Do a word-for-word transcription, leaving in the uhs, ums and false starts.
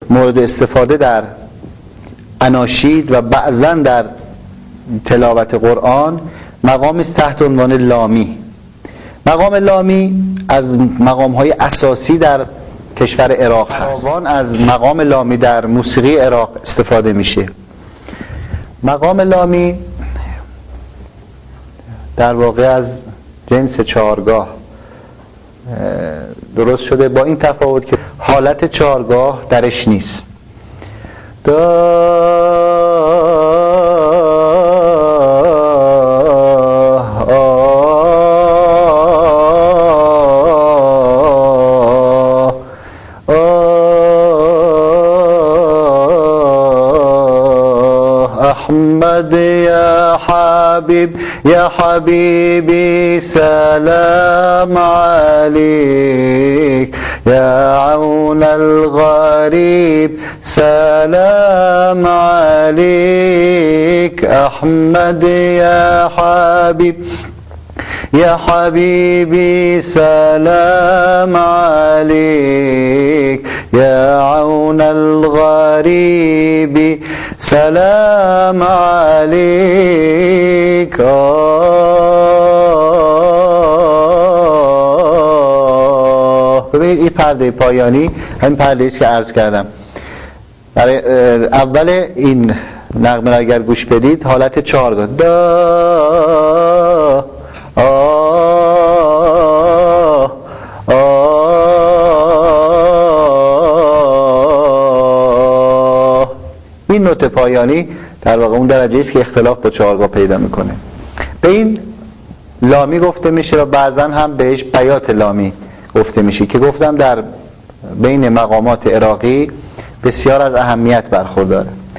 مورد استفاده در اناشید و بعضا در تلاوت قرآن مقامی است تحت عنوان لامی. مقام لامی از مقام‌های اساسی در کشور عراق هست. از مقام لامی در موسیقی عراق استفاده میشه. مقام لامی در واقع از جنس چهارگاه درست شده، با این تفاوت که حالت چهارگاه درش نیست. احمد یا حبیب یا حبیبی سلام علیک یا عون الغریب سلام علیک احمد یا حبیب یا حبیبی سلام علیک یا عون الغریب سلام علیک. ببینید این پرده پایانی همین پرده است که عرض کردم. برای اول این نغمه را اگر گوش بدید حالت چهارگاه دا آه آه. این نوت پایانی در واقع اون درجه است که اختلاف با چهارگاه پیدا میکنه. به این لامی گفته میشه و بعضا هم بهش بیات لامی گفته میشه که گفتم در بین مقامات عراقی بسیار از اهمیت برخورداره.